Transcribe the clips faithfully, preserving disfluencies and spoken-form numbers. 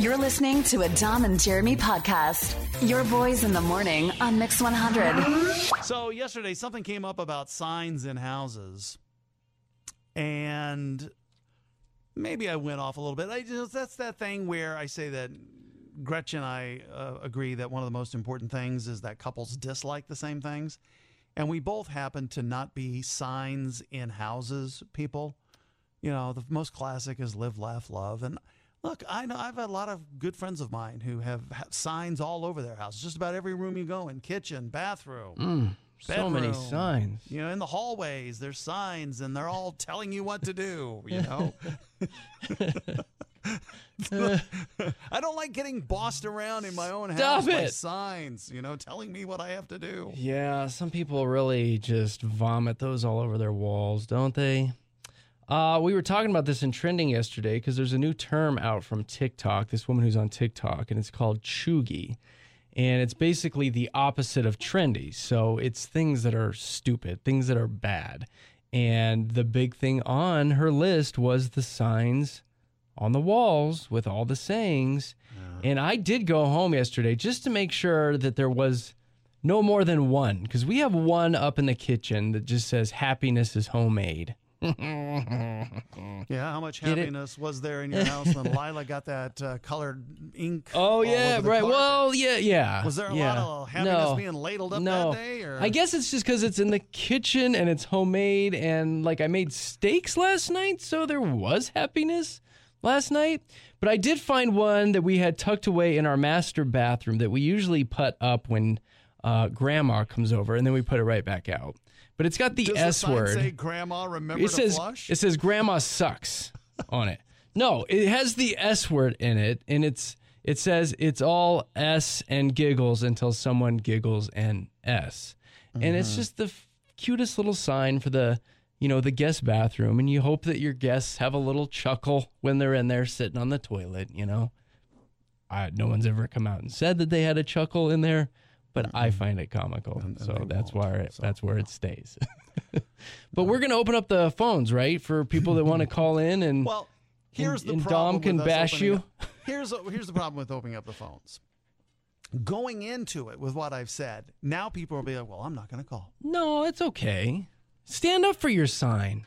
You're listening to a Dom and Jeremy podcast. Your boys in the morning on Mix one hundred. So yesterday, something came up about signs in houses, and maybe I went off a little bit. I just, that's that thing where I say that Gretchen and I uh, agree that one of the most important things is that couples dislike the same things, and we both happen to not be signs in houses people. You know, the most classic is live, laugh, love, and look, I know I've had a lot of good friends of mine who have, have signs all over their house. Just about every room you go in, kitchen, bathroom, mm, so bedroom, many signs. You know, in the hallways, there's signs, and they're all telling you what to do. You know, I don't like getting bossed around in my own Stop house by it. signs. You know, telling me what I have to do. Yeah, some people really just vomit those all over their walls, don't they? Uh, we were talking about this in trending yesterday because there's a new term out from TikTok, this woman who's on TikTok, and it's called chuggy. And it's basically the opposite of trendy. So it's things that are stupid, things that are bad. And the big thing on her list was the signs on the walls with all the sayings. Yeah. And I did go home yesterday just to make sure that there was no more than one, because we have one up in the kitchen that just says happiness is homemade. Yeah, how much happiness was there in your house when Lila got that uh, colored ink? Oh yeah, right. Carpet? Well, yeah, yeah. Was there a yeah. lot of happiness no. being ladled up no. that day? Or? I guess it's just because it's in the kitchen and it's homemade, and like I made steaks last night, so there was happiness last night. But I did find one that we had tucked away in our master bathroom that we usually put up when uh, Grandma comes over, and then we put it right back out. But it's got the Does S the sign word. Say Grandma, remember it to says, flush? It says Grandma sucks on it. No, it has the S word in it, and it's it says it's all S and giggles until someone giggles and S. Mm-hmm. And it's just the f- cutest little sign for the, you know, the guest bathroom, and you hope that your guests have a little chuckle when they're in there sitting on the toilet, you know. I, no one's ever come out and said that they had a chuckle in there. But I find it comical, and, and so that's why it, so, that's where it stays. But we're going to open up the phones, right, for people that want to call in, and well, here's and, the and problem Dom can with us bash you. Up, here's here's the problem with opening up the phones. Going into it with what I've said, now people will be like, "Well, I'm not going to call." No, it's okay. Stand up for your sign.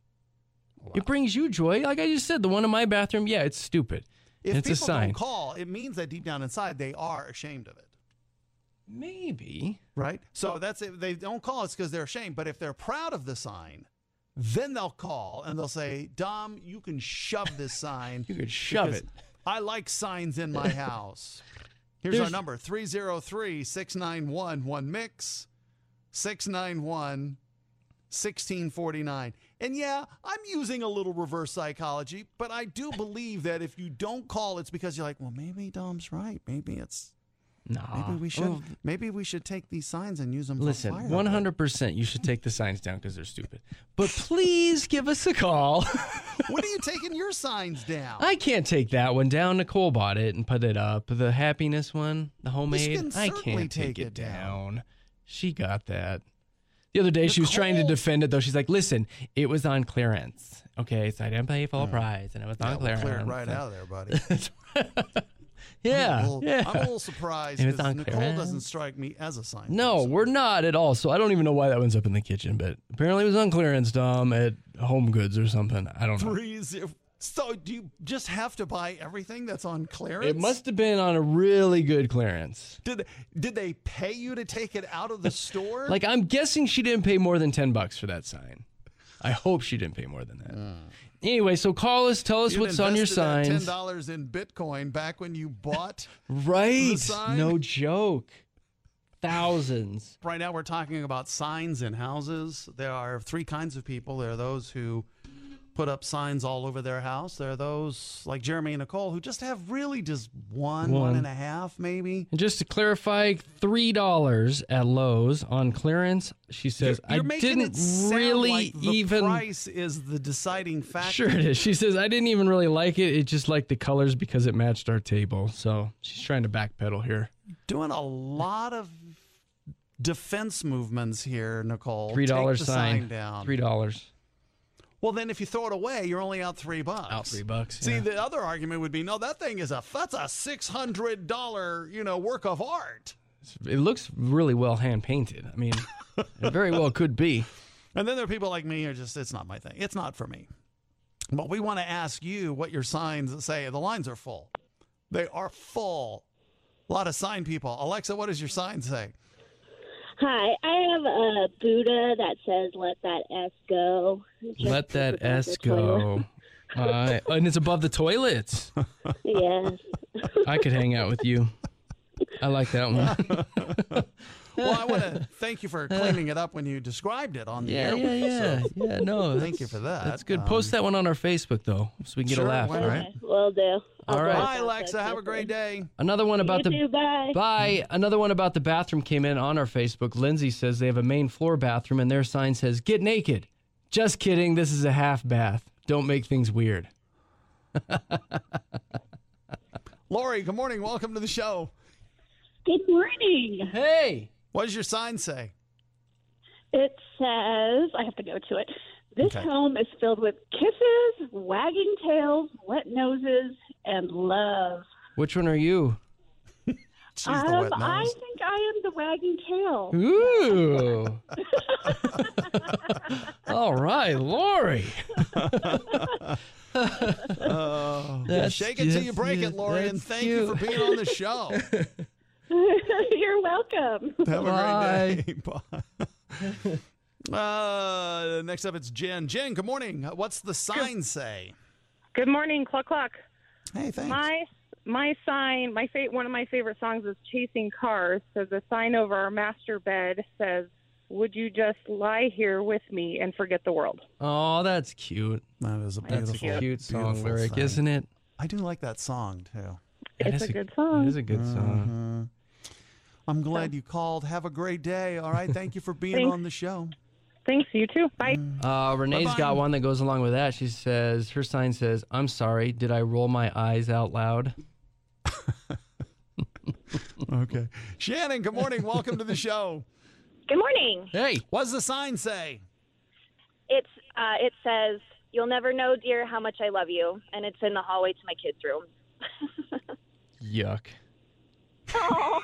Wow. It brings you joy, like I just said. The one in my bathroom, yeah, it's stupid. If it's people a sign. don't call, it means that deep down inside they are ashamed of it. Maybe. Right? So that's if they don't call, it's because they're ashamed. But if they're proud of the sign, then they'll call and they'll say, Dom, you can shove this sign. You can shove it. I like signs in my house. Here's There's... our number, three oh three, six nine one, one mix, six nine one, one six four nine. And yeah, I'm using a little reverse psychology, but I do believe that if you don't call, it's because you're like, well, maybe Dom's right. Maybe it's... Nah. Maybe we should. Oh. Maybe we should take these signs and use them. Listen, for fire. one hundred percent. You should take the signs down because they're stupid. But please give us a call. When are you taking your signs down? I can't take that one down. Nicole bought it and put it up. The happiness one, the homemade. I can't take, take it, it down. down. She got that. The other day, Nicole. She was trying to defend it though. She's like, "Listen, it was on clearance. Okay, so I didn't pay full mm. price, and it was on yeah, clearance. We'll clear it right so. out of there, buddy." Yeah, I'm a little, yeah. I'm a little surprised because Nicole clearance. doesn't strike me as a sign. No, person. We're not at all. So I don't even know why that one's up in the kitchen, but apparently it was on clearance, Dom, at Home Goods or something. I don't know. Three zero. So do you just have to buy everything that's on clearance? It must have been on a really good clearance. Did did they pay you to take it out of the store? Like, I'm guessing she didn't pay more than ten bucks for that sign. I hope she didn't pay more than that. Mm. Anyway, so call us, tell us you what's on your signs. ten dollars in Bitcoin back when you bought right. the sign. No joke. Thousands. Right now we're talking about signs in houses. There are three kinds of people. There are those who put up signs all over their house. There are those like Jeremy and Nicole who just have really just one, one, one and a half maybe. And just to clarify, three dollars at Lowe's on clearance. She says, you're, you're I didn't it really like the even... The price is the deciding factor. Sure it is. She says, I didn't even really like it. It just liked the colors because it matched our table. So she's trying to backpedal here. Doing a lot of defense movements here, Nicole. three dollars Take the sign. sign down. three dollars. Well, then if you throw it away, you're only out three bucks. Out three bucks. See, yeah. the other argument would be, no, that thing is a that's a six hundred dollar you know work of art. It looks really well hand painted. I mean, it very well could be. And then there are people like me who are just, it's not my thing. It's not for me. But we want to ask you what your signs say. The lines are full. They are full. A lot of sign people. Alexa, what does your sign say? Hi, I have a Buddha that says, let that S go. Just Let that above the S toilet. go. Uh, and it's above the toilets. Yes. I could hang out with you. I like that one. Well, I want to thank you for cleaning it up when you described it on the Yeah, air. yeah, yeah. So, Yeah, no. thank you that's- for that. That's good. Um, Post that one on our Facebook, though, so we can get Sure, a laugh, why all not? right? Okay, will do. I'll All right. go Bye, with Alexa. that. Have a great day. Another one about You the too, bye. Bye. Another one about the bathroom came in on our Facebook. Lindsay says they have a main floor bathroom and their sign says, "Get naked." Just kidding. This is a half bath. Don't make things weird. Lori, good morning. Welcome to the show. Good morning. Hey. What does your sign say? It says, I have to go to it. This Okay. home is filled with kisses, wagging tails, wet noses, and love. Which one are you? She's the Um, wet I nose. think I am the wagging tail. Ooh. All right, Lori. Oh, That's- shake it till you break yes, it, Lori, and that's thank you for cute. being on the show. You're welcome. Have Bye. a great day. Bye. Uh, next up, it's Jen. Jen, good morning. What's the sign say? Good morning, Cluck Cluck. Hey, thanks. My my sign, my fa- one of my favorite songs is "Chasing Cars." So the sign over our master bed says, "Would you just lie here with me and forget the world?" Oh, that's cute. That is a That's beautiful, a cute song beautiful lyric, thing. isn't it? I do like that song, too. It It's is a good song. It is a good song. I'm glad you called. Have a great day. All right. Thank you for being Thanks. on the show. Thanks, you too. Bye. Uh, Renee's Bye-bye. got one that goes along with that. She says, her sign says, "I'm sorry, did I roll my eyes out loud?" Okay. Shannon, good morning. Welcome to the show. Good morning. Hey. What does the sign say? It's uh, it says, "You'll never know, dear, how much I love you," and it's in the hallway to my kids' room. Yuck. Oh,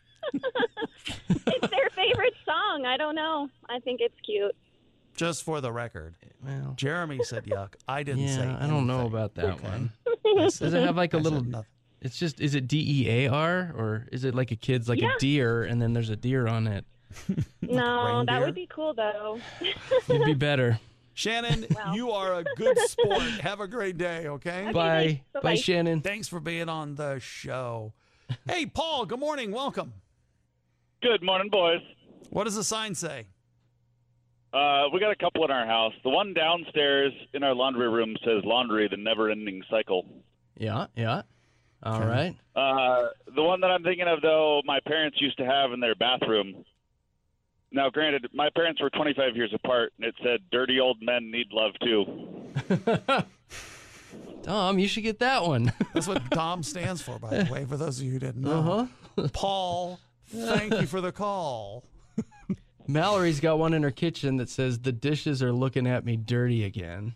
it's their favorite song. I don't know. I think it's cute. Just for the record, Well, Jeremy said yuck. I didn't say yeah, I don't know anything. about that Okay. one. I Does said- it have like a I said little, nothing. it's just, is it D E A R or is it like a kid's like Yeah. a deer and then there's a deer on it? No, reindeer? that would be cool though. It'd be better. Shannon, you are a good sport. Have a great day, okay? Bye. thanks. Bye, Bye-bye. Shannon. Thanks for being on the show. Hey, Paul, good morning. Welcome. Good morning, boys. What does the sign say? Uh, we got a couple in our house. The one downstairs in our laundry room says "laundry, the never-ending cycle." Yeah, yeah. All Okay. right. Uh, the one that I'm thinking of, though, my parents used to have in their bathroom. Now, granted, my parents were twenty-five years apart, and it said, "Dirty old men need love, too." Tom, you should get that one. That's what DOM stands for, by the way, for those of you who didn't know. Uh-huh. Paul, thank you for the call. Mallory's got one in her kitchen that says, "The dishes are looking at me dirty again."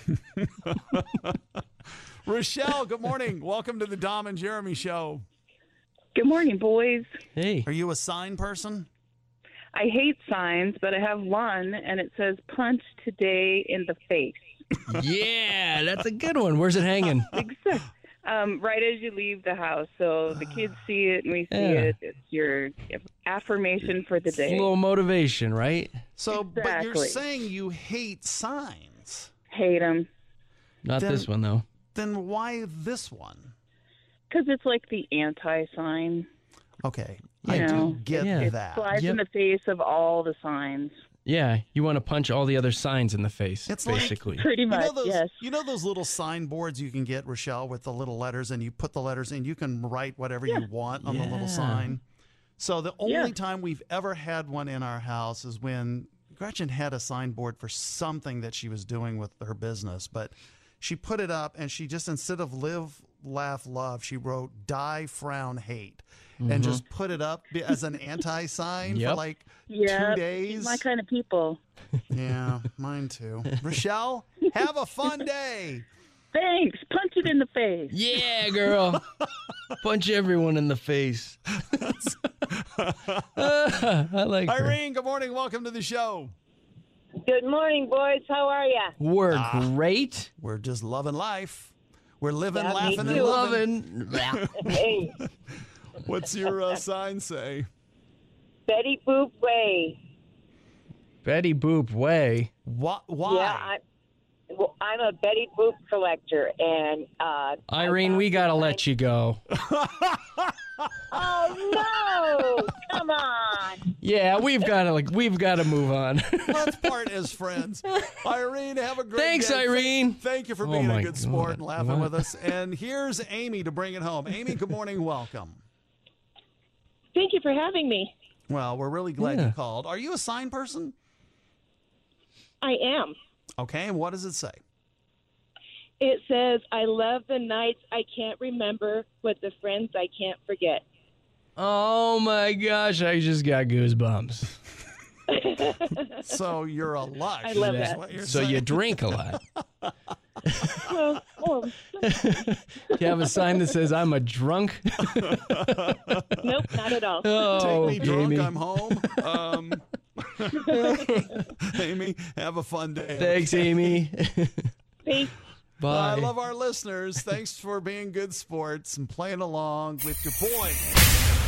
Rochelle, good morning. Welcome to the Dom and Jeremy show. Good morning, boys. Hey. Are you a sign person? I hate signs, but I have one, and it says "Punch today in the face." Yeah, that's a good one. Where's it hanging? Exactly. Um, right as you leave the house, so the kids see it and we see Yeah. it. It's your affirmation for the It's a day. little motivation, right? So, but you're Exactly. saying you hate signs. Hate them Not Then- this one, though. Then why this one? because it's like the anti-sign. Okay, You I know, do get Yeah. It that. flies Yep. in the face of all the signs. Yeah, you want to punch all the other signs in the face, It's like- basically. Pretty You much, know those, yes. you know those little signboards you can get, Rochelle, with the little letters, and you put the letters in. You can write whatever you want on the little Yeah. sign. So the only Yeah. time we've ever had one in our house is when Gretchen had a signboard for something that she was doing with her business, but she put it up, and she just, instead of live, laugh, love, she wrote die, frown, hate, and just put it up be- as an anti-sign for Yep. like Yeah, two days. my kind of people. Yeah, mine too. Rochelle, Have a fun day. Thanks. Punch it in the face. Yeah, girl. Punch everyone in the face. uh, I like her. Irene, good morning. Welcome to the show. Good morning, boys. How are ya? We're Ah. great. We're just loving life. We're living, Yeah, me laughing, and too. loving. Loving. Hey, What's your uh, sign say? Betty Boop Way. Betty Boop Way. What? Why? Yeah, I'm, well, I'm a Betty Boop collector, and uh, Irene, we got to let you go. Oh no! Come on. Yeah, we've got to like we've got to move on. Let's part as friends. Irene, have a great Thanks, day. Irene. Thank you for Oh being my a good sport God. and laughing What? with us. And here's Amy to bring it home. Amy, good morning. Welcome. Thank you for having me. Well, we're really glad Yeah. you called. Are you a sign person? I am. Okay, and what does it say? It says, I love the nights I can't remember with the friends I can't forget. Oh my gosh, I just got goosebumps. So you're a lush. I love is that. what you're So saying. you drink a lot. Well, oh, You have a sign that says I'm a drunk. nope, not at all. Oh, Take me drunk, Amy. I'm home. Um, Amy, have a fun day. Thanks, Amy. Peace. Bye. I love our listeners. Thanks for being good sports and playing along with your boy.